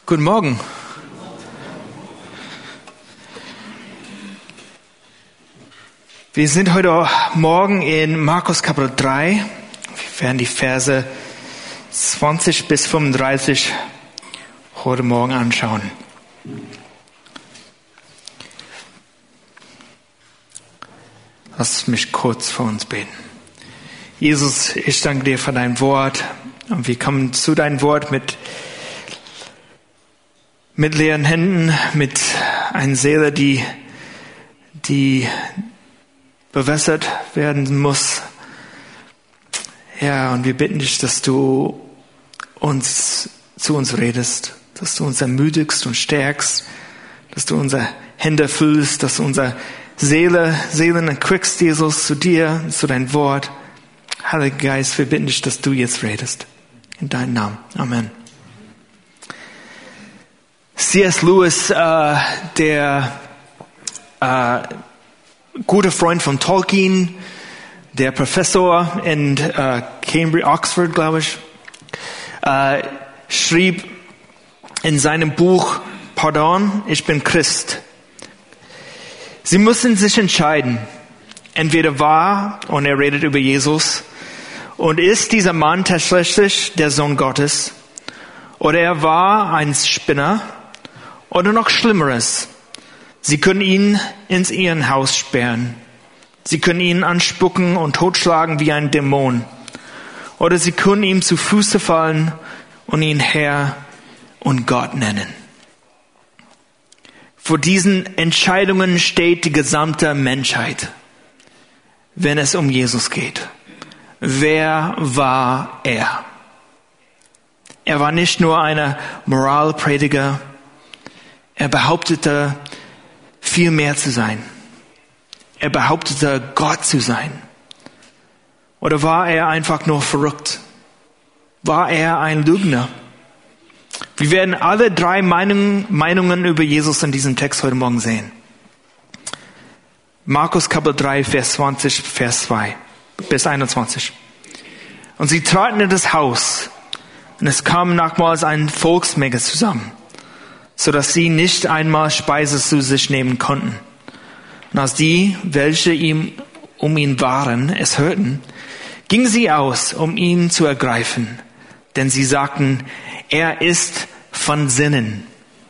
Guten Morgen. Wir sind heute Morgen in Markus Kapitel 3. Wir werden die Verse 20 bis 35 heute Morgen anschauen. Lass mich kurz vor uns beten. Jesus, ich danke dir für dein Wort. Und wir kommen zu deinem Wort mit leeren Händen, mit einer Seele, die bewässert werden muss. Ja, und wir bitten dich, dass du zu uns redest, dass du uns ermutigst und stärkst, dass du unsere Hände füllst, dass du unsere Seelen erquickst, Jesus, zu dir, zu deinem Wort. Heiliger Geist, wir bitten dich, dass du jetzt redest. In deinem Namen. Amen. C.S. Lewis, der gute Freund von Tolkien, der Professor in Cambridge, Oxford, glaube ich, schrieb in seinem Buch, Pardon, ich bin Christ. Sie müssen sich entscheiden, entweder wahr, und er redet über Jesus, und ist dieser Mann tatsächlich der Sohn Gottes, oder er war ein Spinner, oder noch Schlimmeres. Sie können ihn ins Irrenhaus sperren. Sie können ihn anspucken und totschlagen wie ein Dämon. Oder sie können ihm zu Füße fallen und ihn Herr und Gott nennen. Vor diesen Entscheidungen steht die gesamte Menschheit, wenn es um Jesus geht. Wer war er? Er war nicht nur ein Moralprediger. Er behauptete, viel mehr zu sein. Er behauptete, Gott zu sein. Oder war er einfach nur verrückt? War er ein Lügner? Wir werden alle drei Meinungen über Jesus in diesem Text heute Morgen sehen. Markus Kapitel 3, Vers 20, Vers 2 bis 21. Und sie traten in das Haus, und es kam nochmals eine Volksmenge zusammen, so dass sie nicht einmal Speise zu sich nehmen konnten. Und als die, welche um ihn waren, es hörten, gingen sie aus, um ihn zu ergreifen. Denn sie sagten, er ist von Sinnen.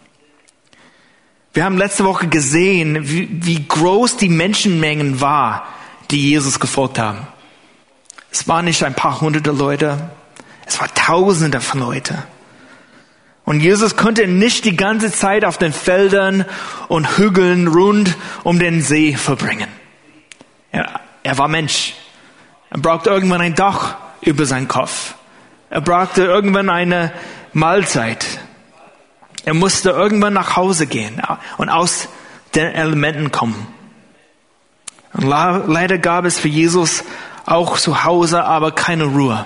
Wir haben letzte Woche gesehen, wie groß die Menschenmengen war, die Jesus gefolgt haben. Es waren nicht ein paar hunderte Leute, es waren Tausende von Leuten. Und Jesus konnte nicht die ganze Zeit auf den Feldern und Hügeln rund um den See verbringen. Er war Mensch. Er brauchte irgendwann ein Dach über seinen Kopf. Er brauchte irgendwann eine Mahlzeit. Er musste irgendwann nach Hause gehen und aus den Elementen kommen. Und leider gab es für Jesus auch zu Hause aber keine Ruhe.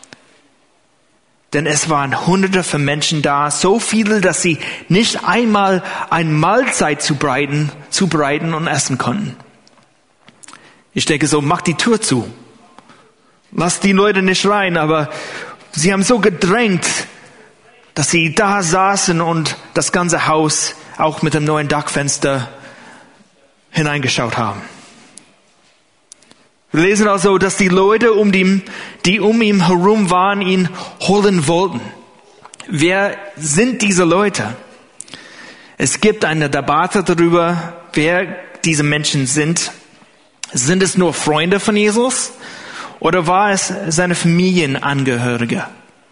Denn es waren Hunderte von Menschen da, so viele, dass sie nicht einmal eine Mahlzeit zubereiten und essen konnten. Ich denke so, mach die Tür zu. Lass die Leute nicht rein, aber sie haben so gedrängt, dass sie da saßen und das ganze Haus auch mit dem neuen Dachfenster hineingeschaut haben. Wir lesen also, dass die Leute, die um ihn herum waren, ihn holen wollten. Wer sind diese Leute? Es gibt eine Debatte darüber, wer diese Menschen sind. Sind es nur Freunde von Jesus? Oder war es seine Familienangehörige?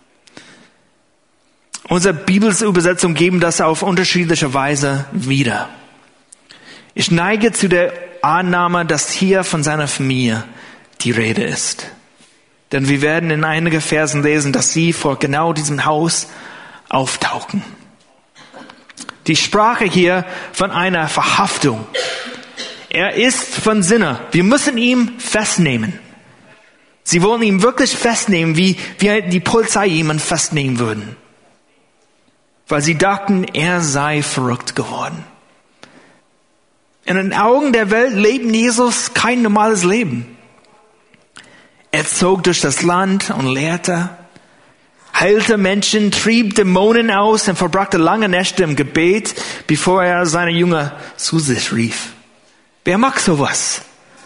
Unsere Bibelübersetzungen geben das auf unterschiedliche Weise wieder. Ich neige zu der Annahme, dass hier von seiner Familie die Rede ist. Denn wir werden in einigen Versen lesen, dass sie vor genau diesem Haus auftauchen. Die Sprache hier von einer Verhaftung. Er ist von Sinne. Wir müssen ihn festnehmen. Sie wollen ihn wirklich festnehmen, wie die Polizei jemanden festnehmen würden. Weil sie dachten, er sei verrückt geworden. In den Augen der Welt lebt Jesus kein normales Leben. Er zog durch das Land und lehrte, heilte Menschen, trieb Dämonen aus und verbrachte lange Nächte im Gebet, bevor er seine Jünger zu sich rief. Wer mag sowas?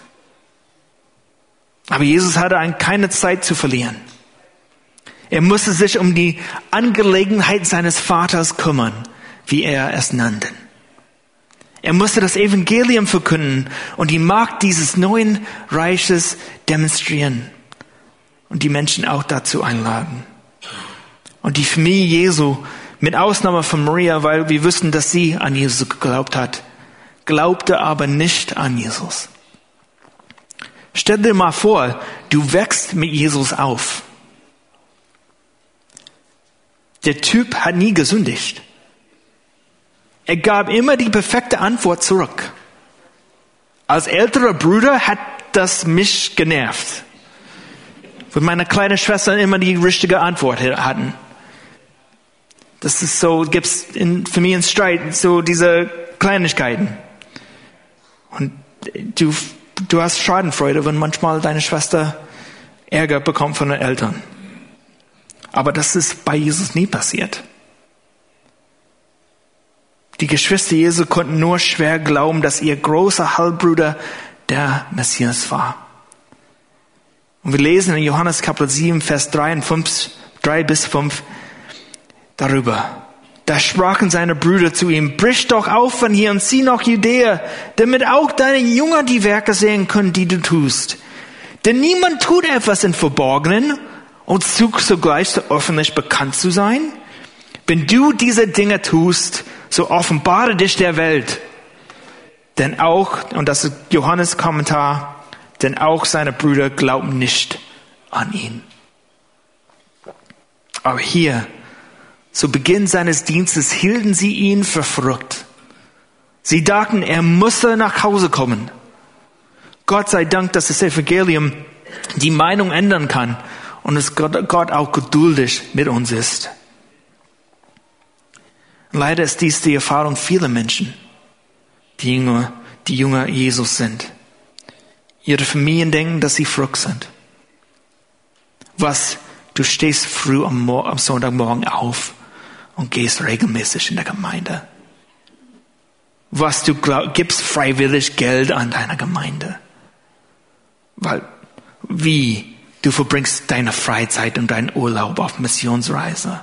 Aber Jesus hatte keine Zeit zu verlieren. Er musste sich um die Angelegenheit seines Vaters kümmern, wie er es nannte. Er musste das Evangelium verkünden und die Macht dieses neuen Reiches demonstrieren und die Menschen auch dazu einladen. Und die Familie Jesu, mit Ausnahme von Maria, weil wir wussten, dass sie an Jesus geglaubt hat, glaubte aber nicht an Jesus. Stell dir mal vor, du wächst mit Jesus auf. Der Typ hat nie gesündigt. Er gab immer die perfekte Antwort zurück. Als älterer Bruder hat das mich genervt. Weil meine kleine Schwester immer die richtige Antwort hatten. Das ist so, gibt's in Familienstreit so diese Kleinigkeiten. Und du hast Schadenfreude, wenn manchmal deine Schwester Ärger bekommt von den Eltern. Aber das ist bei Jesus nie passiert. Die Geschwister Jesu konnten nur schwer glauben, dass ihr großer Halbbruder der Messias war. Und wir lesen in Johannes Kapitel 7, Vers 3 bis 5 darüber. Da sprachen seine Brüder zu ihm, brich doch auf von hier und zieh nach Judäa, damit auch deine Jünger die Werke sehen können, die du tust. Denn niemand tut etwas im Verborgenen und sucht sogleich öffentlich bekannt zu sein. Wenn du diese Dinge tust, so offenbare dich der Welt. Denn auch, und das ist Johannes Kommentar, denn auch seine Brüder glauben nicht an ihn. Aber hier, zu Beginn seines Dienstes, hielten sie ihn für verrückt. Sie dachten, er müsse nach Hause kommen. Gott sei Dank, dass das Evangelium die Meinung ändern kann und dass Gott auch geduldig mit uns ist. Leider ist dies die Erfahrung vieler Menschen, die Jünger Jesus sind. Ihre Familien denken, dass sie verrückt sind. Du stehst früh am Sonntagmorgen auf und gehst regelmäßig in der Gemeinde. Du gibst freiwillig Geld an deiner Gemeinde. Du verbringst deine Freizeit und deinen Urlaub auf Missionsreise.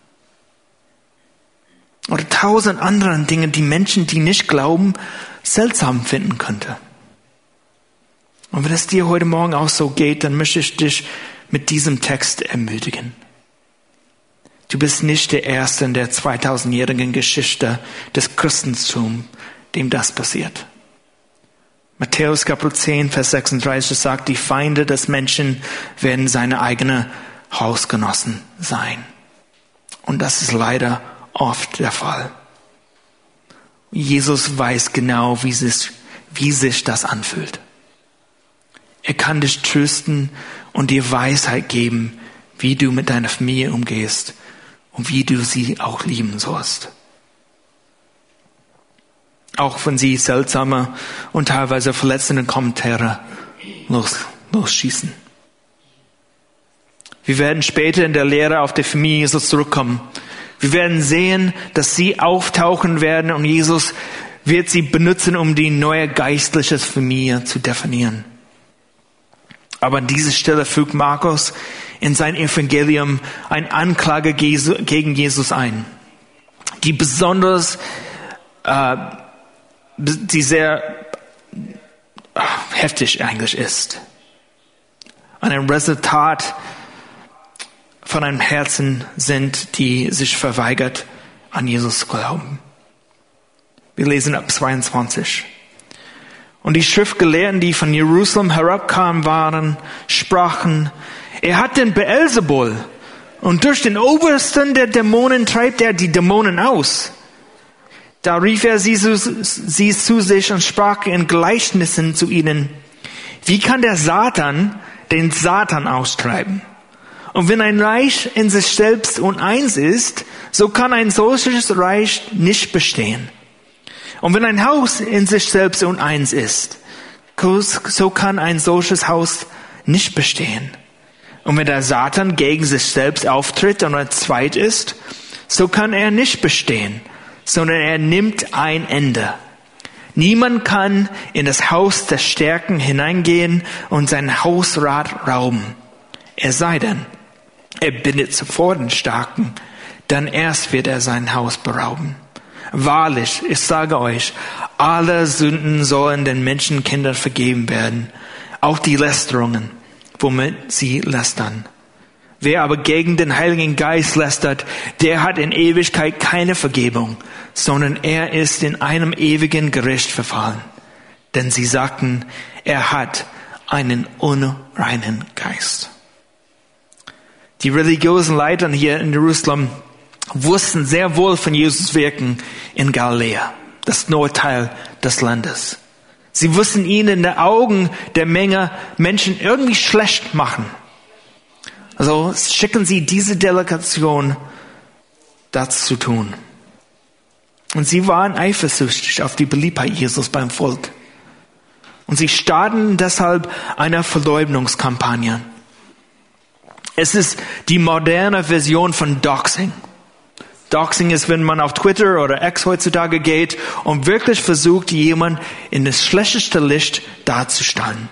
Oder 1000 anderen Dinge, die Menschen, die nicht glauben, seltsam finden könnte. Und wenn es dir heute Morgen auch so geht, dann möchte ich dich mit diesem Text ermutigen. Du bist nicht der Erste in der 2000-jährigen Geschichte des Christentums, dem das passiert. Matthäus Kapitel 10, Vers 36 sagt, die Feinde des Menschen werden seine eigenen Hausgenossen sein. Und das ist leider oft der Fall. Jesus weiß genau, wie sich das anfühlt. Er kann dich trösten und dir Weisheit geben, wie du mit deiner Familie umgehst und wie du sie auch lieben sollst. Auch wenn sie seltsame und teilweise verletzende Kommentare losschießen. Wir werden später in der Lehre auf die Familie Jesus zurückkommen. Wir werden sehen, dass sie auftauchen werden und Jesus wird sie benutzen, um die neue geistliche Familie zu definieren. Aber an dieser Stelle fügt Markus in sein Evangelium eine Anklage gegen Jesus ein, die besonders, die sehr heftig eigentlich ist. Ein Resultat von einem Herzen sind, die sich verweigert, an Jesus zu glauben. Wir lesen ab 22. Und die Schriftgelehrten, die von Jerusalem herabkamen, sprachen, er hat den Beelzebul und durch den Obersten der Dämonen treibt er die Dämonen aus. Da rief er sie zu sich und sprach in Gleichnissen zu ihnen, wie kann der Satan den Satan austreiben? Und wenn ein Reich in sich selbst uneins ist, so kann ein solches Reich nicht bestehen. Und wenn ein Haus in sich selbst uneins ist, so kann ein solches Haus nicht bestehen. Und wenn der Satan gegen sich selbst auftritt und er zweit ist, so kann er nicht bestehen, sondern er nimmt ein Ende. Niemand kann in das Haus der Stärken hineingehen und sein Hausrat rauben. Es sei denn, er bindet sofort den Starken, dann erst wird er sein Haus berauben. Wahrlich, ich sage euch, alle Sünden sollen den Menschenkindern vergeben werden, auch die Lästerungen, womit sie lästern. Wer aber gegen den Heiligen Geist lästert, der hat in Ewigkeit keine Vergebung, sondern er ist in einem ewigen Gericht verfallen. Denn sie sagten, er hat einen unreinen Geist. Die religiösen Leiter hier in Jerusalem wussten sehr wohl von Jesus Wirken in Galiläa, das Nordteil des Landes. Sie wussten ihn in den Augen der Menge Menschen irgendwie schlecht machen. Also schicken sie diese Delegation, das zu tun. Und sie waren eifersüchtig auf die Beliebtheit Jesus beim Volk. Und sie starten deshalb eine Verleugnungskampagne. Es ist die moderne Version von Doxing. Doxing ist, wenn man auf Twitter oder X heutzutage geht und wirklich versucht, jemanden in das schlechteste Licht darzustellen.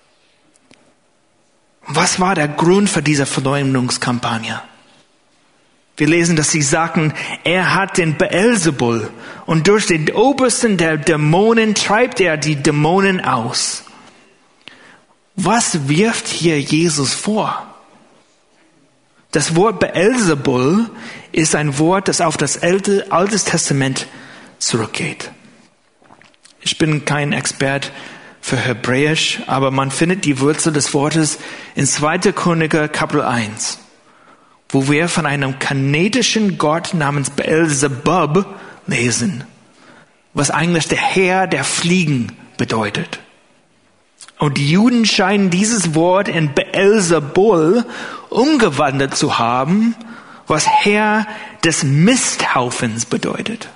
Was war der Grund für diese Verleumdungskampagne? Wir lesen, dass sie sagten, er hat den Beelzebul und durch den Obersten der Dämonen treibt er die Dämonen aus. Was wirft hier Jesus vor? Das Wort Beelzebul ist ein Wort, das auf das Altes Testament zurückgeht. Ich bin kein Experte für Hebräisch, aber man findet die Wurzel des Wortes in 2. Könige Kapitel 1, wo wir von einem kanadischen Gott namens Beelzebub lesen, was eigentlich der Herr der Fliegen bedeutet. Und die Juden scheinen dieses Wort in Beelzebul umgewandelt zu haben, was Herr des Misthaufens bedeutet.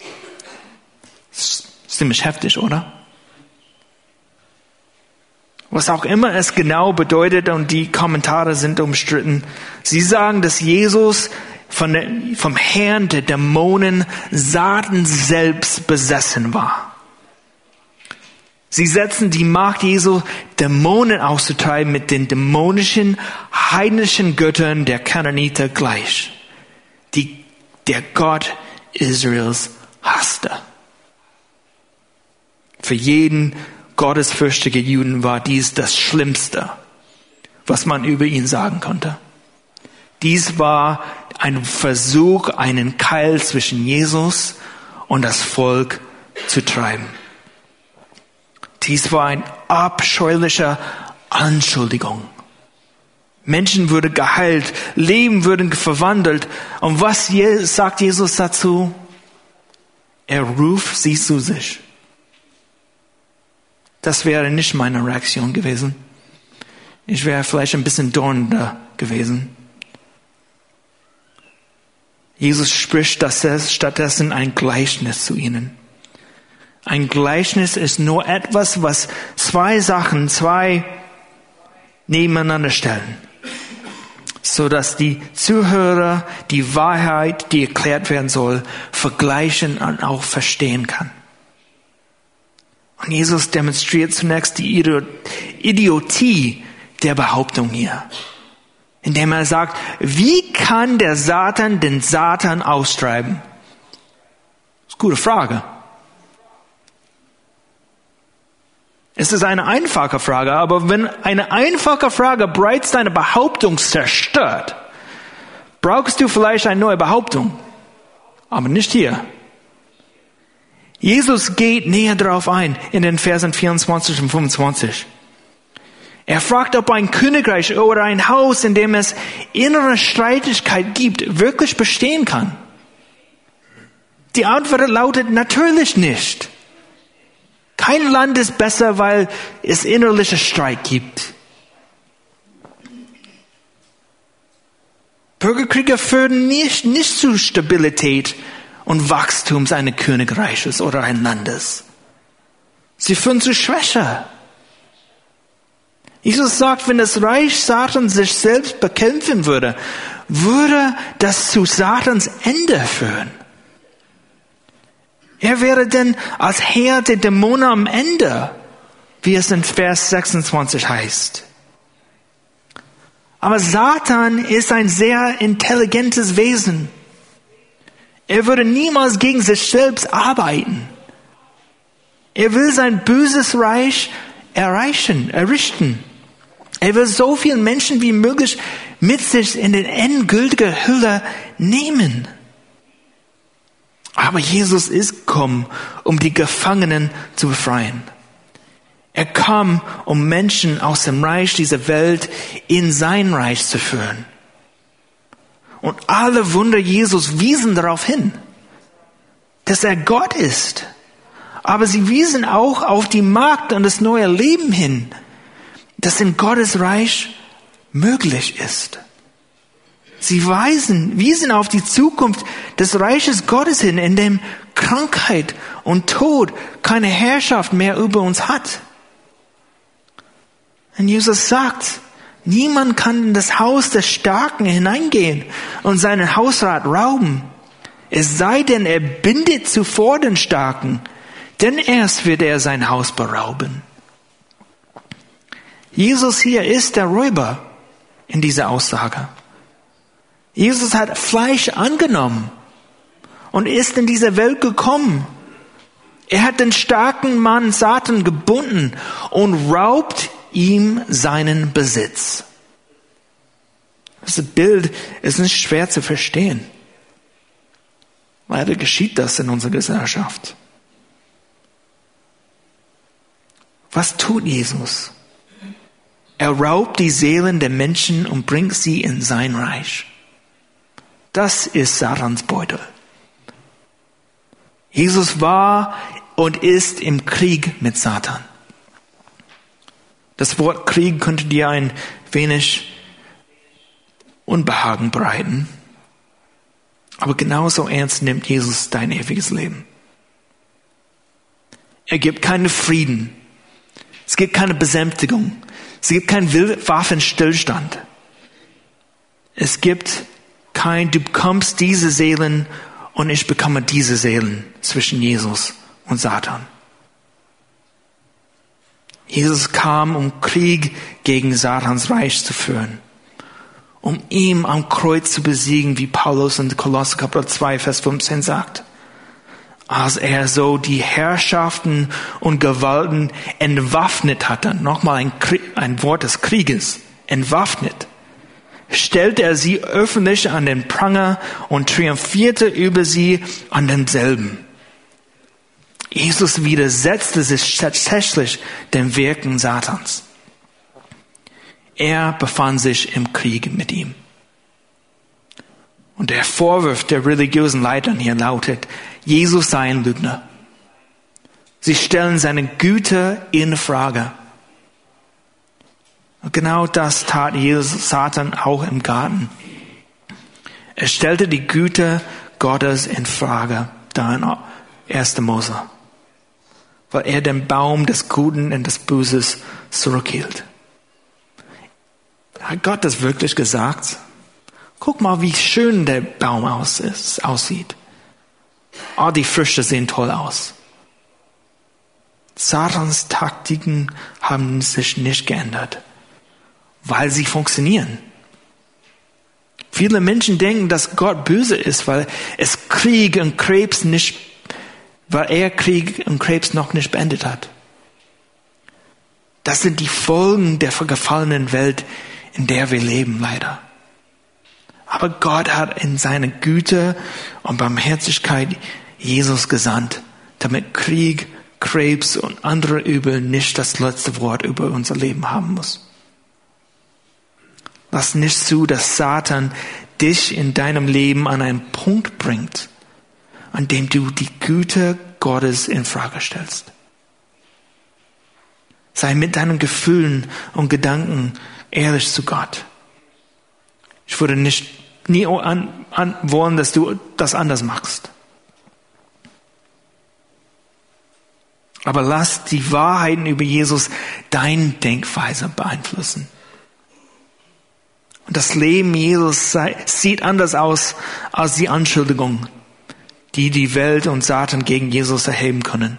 Ist ziemlich heftig, oder? Was auch immer es genau bedeutet, und die Kommentare sind umstritten. Sie sagen, dass Jesus vom Herrn der Dämonen Satan selbst besessen war. Sie setzen die Macht Jesu, Dämonen auszutreiben, mit den dämonischen, heidnischen Göttern der Kananiter gleich, die der Gott Israels hasste. Für jeden gottesfürchtige Juden war dies das Schlimmste, was man über ihn sagen konnte. Dies war ein Versuch, einen Keil zwischen Jesus und das Volk zu treiben. Dies war eine abscheuliche Anschuldigung. Menschen würden geheilt, Leben würden verwandelt. Und was sagt Jesus dazu? Er ruft sie zu sich. Das wäre nicht meine Reaktion gewesen. Ich wäre vielleicht ein bisschen dornender gewesen. Jesus spricht stattdessen ein Gleichnis zu ihnen. Ein Gleichnis ist nur etwas, was zwei Sachen nebeneinander stellen, so dass die Zuhörer die Wahrheit, die erklärt werden soll, vergleichen und auch verstehen kann. Und Jesus demonstriert zunächst die Idiotie der Behauptung hier, indem er sagt, wie kann der Satan den Satan austreiben? Das ist eine gute Frage. Es ist eine einfache Frage, aber wenn eine einfache Frage bereits deine Behauptung zerstört, brauchst du vielleicht eine neue Behauptung, aber nicht hier. Jesus geht näher darauf ein in den Versen 24 und 25. Er fragt, ob ein Königreich oder ein Haus, in dem es innere Streitigkeit gibt, wirklich bestehen kann. Die Antwort lautet natürlich nicht. Kein Land ist besser, weil es innerliche Streit gibt. Bürgerkriege führen nicht zu Stabilität und Wachstum eines Königreiches oder eines Landes. Sie führen zu Schwäche. Jesus sagt, wenn das Reich Satans sich selbst bekämpfen würde, würde das zu Satans Ende führen. Er wäre denn als Herr der Dämonen am Ende, wie es in Vers 26 heißt. Aber Satan ist ein sehr intelligentes Wesen. Er würde niemals gegen sich selbst arbeiten. Er will sein böses Reich errichten. Er will so viele Menschen wie möglich mit sich in den endgültigen Hölle nehmen. Aber Jesus ist gekommen, um die Gefangenen zu befreien. Er kam, um Menschen aus dem Reich dieser Welt in sein Reich zu führen. Und alle Wunder Jesus wiesen darauf hin, dass er Gott ist. Aber sie wiesen auch auf die Macht und das neue Leben hin, das in Gottes Reich möglich ist. Sie wiesen auf die Zukunft des Reiches Gottes hin, in dem Krankheit und Tod keine Herrschaft mehr über uns hat. Und Jesus sagt, niemand kann in das Haus des Starken hineingehen und seinen Hausrat rauben. Es sei denn, er bindet zuvor den Starken, denn erst wird er sein Haus berauben. Jesus hier ist der Räuber in dieser Aussage. Jesus hat Fleisch angenommen und ist in diese Welt gekommen. Er hat den starken Mann Satan gebunden und raubt ihm seinen Besitz. Das Bild ist nicht schwer zu verstehen. Leider geschieht das in unserer Gesellschaft. Was tut Jesus? Er raubt die Seelen der Menschen und bringt sie in sein Reich. Das ist Satans Beutel. Jesus war und ist im Krieg mit Satan. Das Wort Krieg könnte dir ein wenig Unbehagen bereiten. Aber genauso ernst nimmt Jesus dein ewiges Leben. Er gibt keinen Frieden. Es gibt keine Besänftigung. Es gibt keinen Waffenstillstand. Es gibt du bekommst diese Seelen und ich bekomme diese Seelen zwischen Jesus und Satan. Jesus kam, um Krieg gegen Satans Reich zu führen, um ihn am Kreuz zu besiegen, wie Paulus in Kolosser Kapitel 2, Vers 15 sagt. Als er so die Herrschaften und Gewalten entwaffnet hatte, nochmal ein Wort des Krieges, entwaffnet, stellte er sie öffentlich an den Pranger und triumphierte über sie an demselben. Jesus widersetzte sich tatsächlich den Werken Satans. Er befand sich im Krieg mit ihm. Und der Vorwurf der religiösen Leitern hier lautet, Jesus sei ein Lügner. Sie stellen seine Güte in Frage. Und genau das tat Satan auch im Garten. Er stellte die Güte Gottes in Frage, da in 1. Mose, weil er den Baum des Guten und des Böses zurückhielt. Hat Gott das wirklich gesagt? Guck mal, wie schön der Baum aussieht. Oh, die Früchte sehen toll aus. Satans Taktiken haben sich nicht geändert, weil sie funktionieren. Viele Menschen denken, dass Gott böse ist, weil er Krieg und Krebs noch nicht beendet hat. Das sind die Folgen der gefallenen Welt, in der wir leben, leider. Aber Gott hat in seiner Güte und Barmherzigkeit Jesus gesandt, damit Krieg, Krebs und andere Übel nicht das letzte Wort über unser Leben haben muss. Lass nicht zu, dass Satan dich in deinem Leben an einen Punkt bringt, an dem du die Güte Gottes in Frage stellst. Sei mit deinen Gefühlen und Gedanken ehrlich zu Gott. Ich würde nie wollen, dass du das anders machst. Aber lass die Wahrheiten über Jesus deine Denkweise beeinflussen. Und das Leben Jesus sieht anders aus als die Anschuldigungen, die die Welt und Satan gegen Jesus erheben können.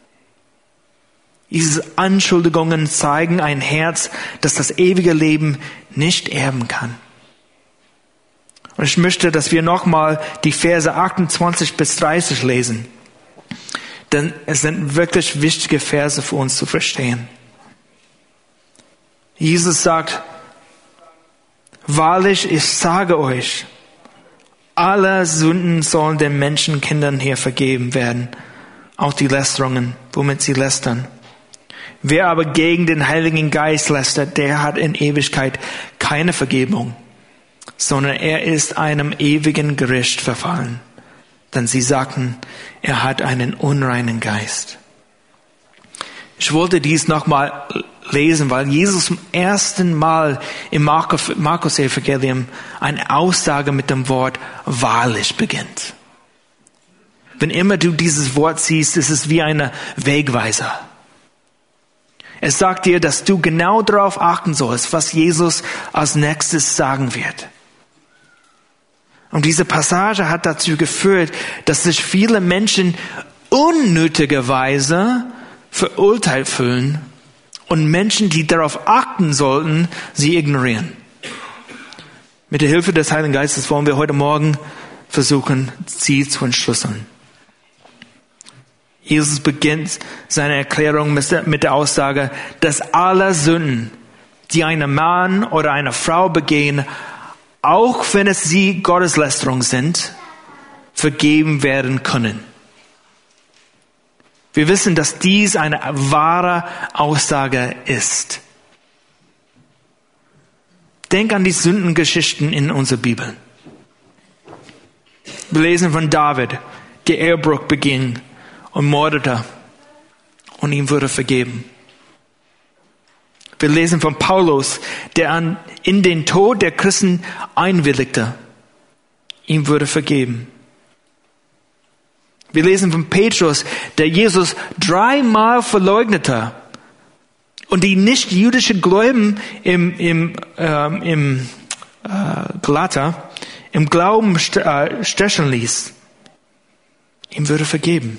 Diese Anschuldigungen zeigen ein Herz, das das ewige Leben nicht erben kann. Und ich möchte, dass wir nochmal die Verse 28 bis 30 lesen. Denn es sind wirklich wichtige Verse für uns zu verstehen. Jesus sagt, wahrlich, ich sage euch, alle Sünden sollen den Menschenkindern hier vergeben werden, auch die Lästerungen, womit sie lästern. Wer aber gegen den Heiligen Geist lästert, der hat in Ewigkeit keine Vergebung, sondern er ist einem ewigen Gericht verfallen. Denn sie sagten, er hat einen unreinen Geist. Ich wollte dies nochmal lesen, weil Jesus zum ersten Mal im Markus-Evangelium eine Aussage mit dem Wort wahrlich beginnt. Wenn immer du dieses Wort siehst, ist es wie eine Wegweiser. Es sagt dir, dass du genau darauf achten sollst, was Jesus als nächstes sagen wird. Und diese Passage hat dazu geführt, dass sich viele Menschen unnötigerweise verurteilt fühlen und Menschen, die darauf achten sollten, sie ignorieren. Mit der Hilfe des Heiligen Geistes wollen wir heute Morgen versuchen, sie zu entschlüsseln. Jesus beginnt seine Erklärung mit der Aussage, dass alle Sünden, die ein Mann oder eine Frau begehen, auch wenn es sie Gotteslästerung sind, vergeben werden können. Wir wissen, dass dies eine wahre Aussage ist. Denk an die Sündengeschichten in unserer Bibel. Wir lesen von David, der Ehebruch beging und mordete, und ihm wurde vergeben. Wir lesen von Paulus, der in den Tod der Christen einwilligte. Ihm wurde vergeben. Wir lesen von Petrus, der Jesus 3-mal verleugnete und die nicht-jüdische Gläubigen im Galater im Glauben stechen ließ. Ihm wurde vergeben.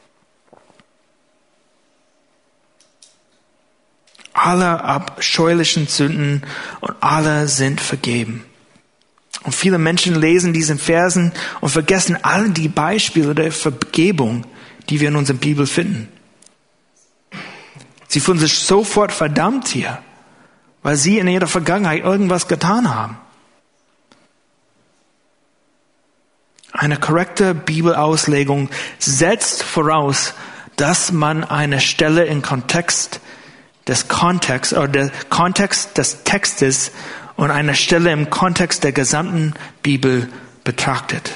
Alle abscheulichen Sünden und alle sind vergeben. Und viele Menschen lesen diesen Versen und vergessen all die Beispiele der Vergebung, die wir in unserer Bibel finden. Sie fühlen sich sofort verdammt hier, weil sie in ihrer Vergangenheit irgendwas getan haben. Eine korrekte Bibelauslegung setzt voraus, dass man eine Stelle im Kontext des Textes und eine Stelle im Kontext der gesamten Bibel betrachtet.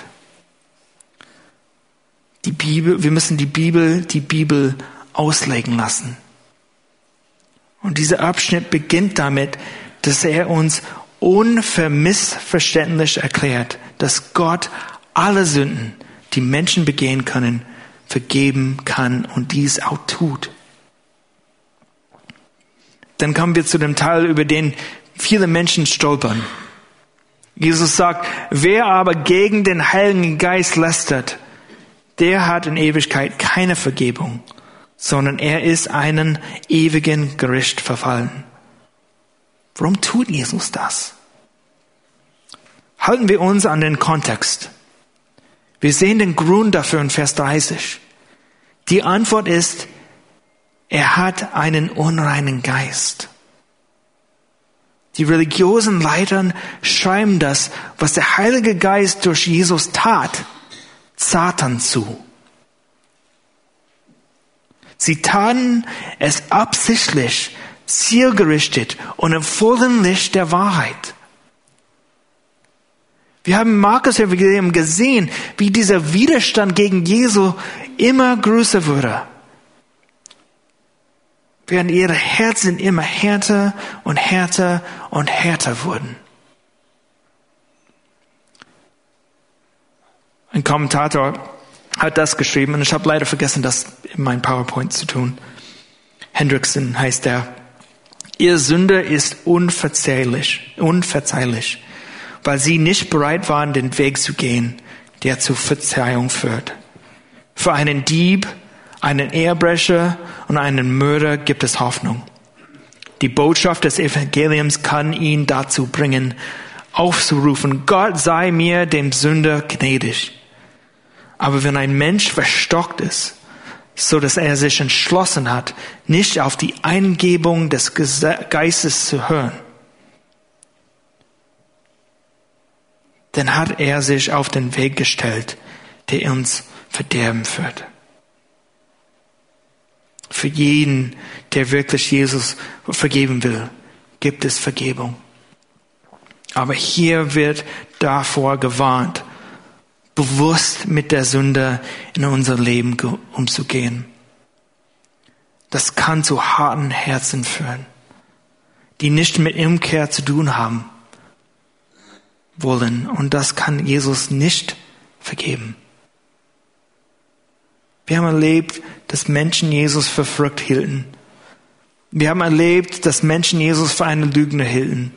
Wir müssen die Bibel auslegen lassen. Und dieser Abschnitt beginnt damit, dass er uns unmissverständlich erklärt, dass Gott alle Sünden, die Menschen begehen können, vergeben kann und dies auch tut. Dann kommen wir zu dem Teil, über den viele Menschen stolpern. Jesus sagt, wer aber gegen den Heiligen Geist lästert, der hat in Ewigkeit keine Vergebung, sondern er ist einen ewigen Gericht verfallen. Warum tut Jesus das? Halten wir uns an den Kontext. Wir sehen den Grund dafür in Vers 30. Die Antwort ist, er hat einen unreinen Geist. Die religiösen Leiter schreiben das, was der Heilige Geist durch Jesus tat, Satan zu. Sie taten es absichtlich, zielgerichtet und im vollen Licht der Wahrheit. Wir haben im Markus-Evangelium gesehen, wie dieser Widerstand gegen Jesu immer größer wurde. Während ihre Herzen immer härter und härter und härter wurden. Ein Kommentator hat das geschrieben und ich habe leider vergessen, das in meinem PowerPoint zu tun. Hendrickson heißt er. Ihr Sünde ist unverzeihlich, weil sie nicht bereit waren, den Weg zu gehen, der zur Verzeihung führt. Für einen Dieb, einen Ehebrecher und einen Mörder gibt es Hoffnung. Die Botschaft des Evangeliums kann ihn dazu bringen, aufzurufen, Gott sei mir, dem Sünder, gnädig. Aber wenn ein Mensch verstockt ist, so dass er sich entschlossen hat, nicht auf die Eingebung des Geistes zu hören, dann hat er sich auf den Weg gestellt, der uns Verderben führt. Für jeden, der wirklich Jesus vergeben will, gibt es Vergebung. Aber hier wird davor gewarnt, bewusst mit der Sünde in unser Leben umzugehen. Das kann zu harten Herzen führen, die nicht mit Umkehr zu tun haben wollen. Und das kann Jesus nicht vergeben. Wir haben erlebt, dass Menschen Jesus für verrückt hielten. Wir haben erlebt, dass Menschen Jesus für einen Lügner hielten.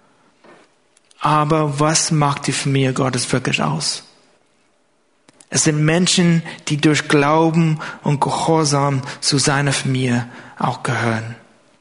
Aber was macht die Familie Gottes wirklich aus? Es sind Menschen, die durch Glauben und Gehorsam zu seiner Familie auch gehören.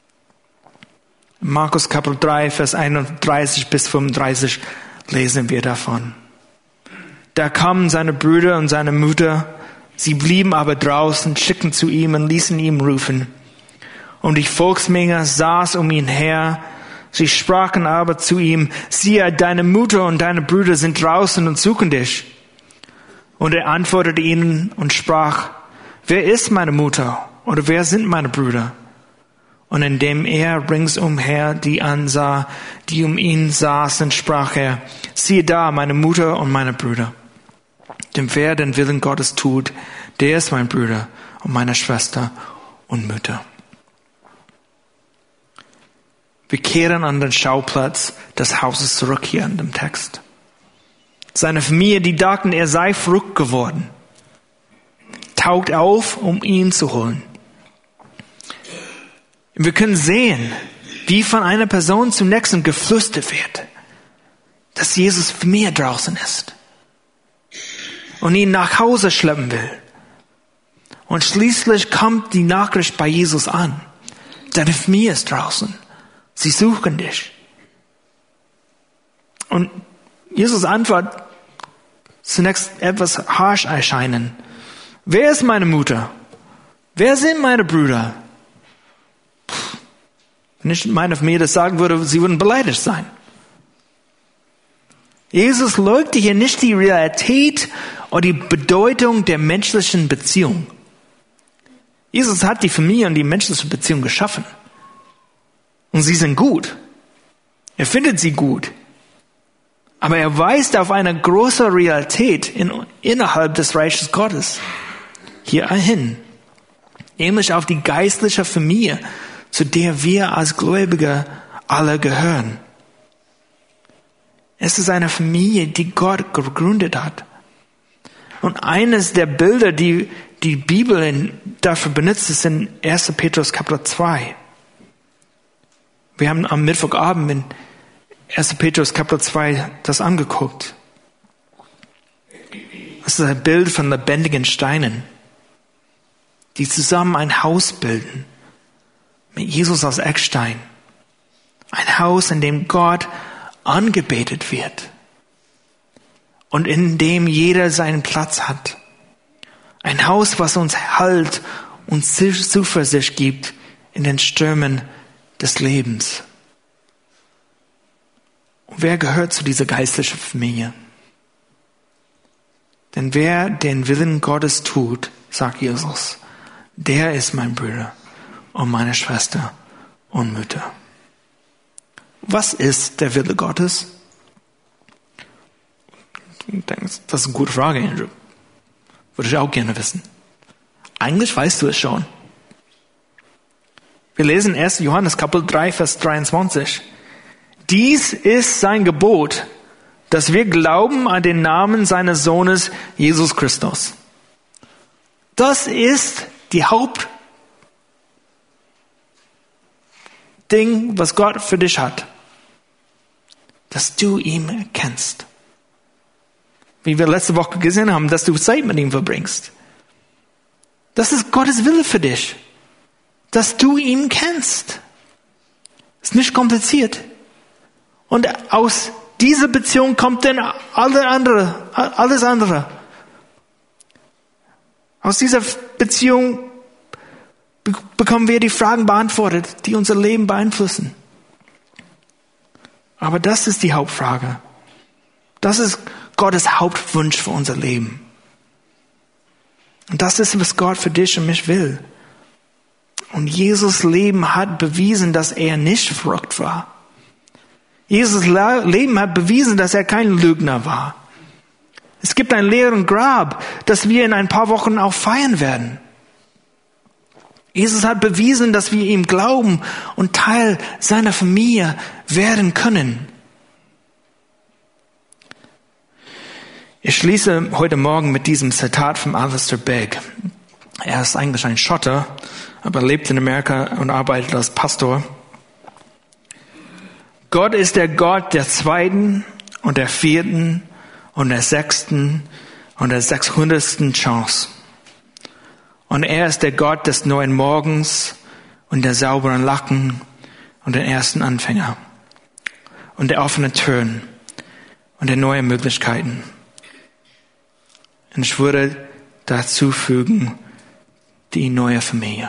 Markus Kapitel 3, Vers 31 bis 35 lesen wir davon. Da kamen seine Brüder und seine Mutter, sie blieben aber draußen, schickten zu ihm und ließen ihn rufen. Und die Volksmenge saß um ihn her. Sie sprachen aber zu ihm, siehe, deine Mutter und deine Brüder sind draußen und suchen dich. Und er antwortete ihnen und sprach, wer ist meine Mutter oder wer sind meine Brüder? Und indem er ringsumher die ansah, die um ihn saßen, sprach er, siehe da, meine Mutter und meine Brüder. Denn wer den Willen Gottes tut, der ist mein Bruder und meine Schwester und Mutter. Wir kehren an den Schauplatz des Hauses zurück hier in dem Text. Seine Familie, die dachten, er sei verrückt geworden, taucht auf, um ihn zu holen. Wir können sehen, wie von einer Person zum nächsten geflüstert wird, dass Jesus Familie draußen ist und ihn nach Hause schleppen will. Und schließlich kommt die Nachricht bei Jesus an. Deine Familie ist draußen. Sie suchen dich. Und Jesus Antwort zunächst etwas harsch erscheinen. Wer ist meine Mutter? Wer sind meine Brüder? Wenn ich meine Familie das sagen würde, sie würden beleidigt sein. Jesus leugnet hier nicht die Realität oder die Bedeutung der menschlichen Beziehung. Jesus hat die Familie und die menschliche Beziehung geschaffen. Und sie sind gut. Er findet sie gut. Aber er weist auf eine große Realität innerhalb des Reiches Gottes hier hin. Nämlich auf die geistliche Familie, zu der wir als Gläubige alle gehören. Es ist eine Familie, die Gott gegründet hat. Und eines der Bilder, die die Bibel dafür benutzt, ist in 1. Petrus Kapitel 2. Wir haben am Mittwochabend in 1. Petrus Kapitel 2 das angeguckt. Das ist ein Bild von lebendigen Steinen, die zusammen ein Haus bilden, mit Jesus als Eckstein. Ein Haus, in dem Gott angebetet wird und in dem jeder seinen Platz hat. Ein Haus, was uns Halt und Zuversicht gibt in den Stürmen des Lebens. Und wer gehört zu dieser geistlichen Familie? Denn wer den Willen Gottes tut, sagt Jesus, der ist mein Bruder und meine Schwester und Mutter. Was ist der Wille Gottes? Das ist eine gute Frage, Andrew. Würde ich auch gerne wissen. Eigentlich weißt du es schon. Wir lesen 1. Johannes Kapitel 3, Vers 23. Dies ist sein Gebot, dass wir glauben an den Namen seines Sohnes Jesus Christus Das ist die Hauptding, was Gott für dich hat. Dass du ihn erkennst. Wie wir letzte Woche gesehen haben, dass du Zeit mit ihm verbringst. Das ist Gottes Wille für dich. Dass du ihn kennst. Ist nicht kompliziert. Und aus dieser Beziehung kommt dann alles andere. Aus dieser Beziehung bekommen wir die Fragen beantwortet, die unser Leben beeinflussen. Aber das ist die Hauptfrage. Das ist Gottes Hauptwunsch für unser Leben. Und das ist, was Gott für dich und mich will. Und Jesus' Leben hat bewiesen, dass er nicht verrückt war. Jesus' Leben hat bewiesen, dass er kein Lügner war. Es gibt ein leeren Grab, das wir in ein paar Wochen auch feiern werden. Jesus hat bewiesen, dass wir ihm glauben und Teil seiner Familie werden können. Ich schließe heute Morgen mit diesem Zitat von Alistair Begg. Er ist eigentlich ein Schotter, aber lebt in Amerika und arbeitet als Pastor. Gott ist der Gott der 2. und der 4. und der 6. und der 600. Chance. Und er ist der Gott des neuen Morgens und der sauberen Lacken und der ersten Anfänger und der offenen Türen und der neuen Möglichkeiten. Und ich würde dazu fügen, die neue Familie.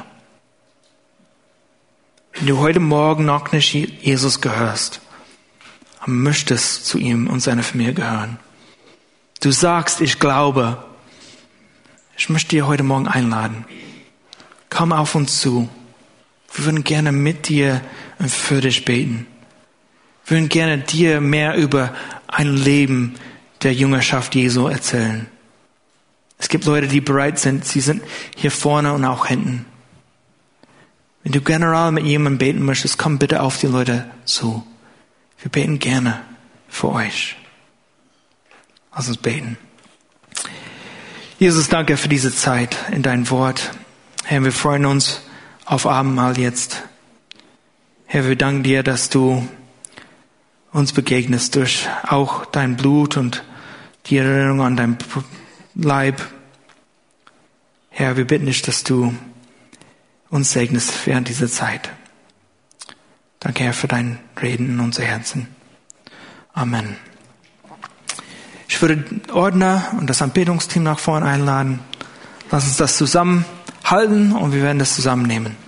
Wenn du heute Morgen noch nicht Jesus gehörst, aber möchtest zu ihm und seiner Familie gehören. Du sagst, ich glaube. Ich möchte dir heute Morgen einladen. Komm auf uns zu. Wir würden gerne mit dir und für dich beten. Wir würden gerne dir mehr über ein Leben der Jüngerschaft Jesu erzählen. Es gibt Leute, die bereit sind. Sie sind hier vorne und auch hinten. Wenn du generell mit jemandem beten möchtest, komm bitte auf die Leute zu. Wir beten gerne für euch. Lass uns beten. Jesus, danke für diese Zeit in dein Wort. Herr, wir freuen uns auf Abendmahl jetzt. Herr, wir danken dir, dass du uns begegnest durch auch dein Blut und die Erinnerung an dein Leib. Herr, wir bitten dich, dass du uns segnest während dieser Zeit. Danke, Herr, für dein Reden in unser Herzen. Amen. Ich würde den Ordner und das Anbetungsteam nach vorne einladen. Lass uns das zusammenhalten und wir werden das zusammennehmen.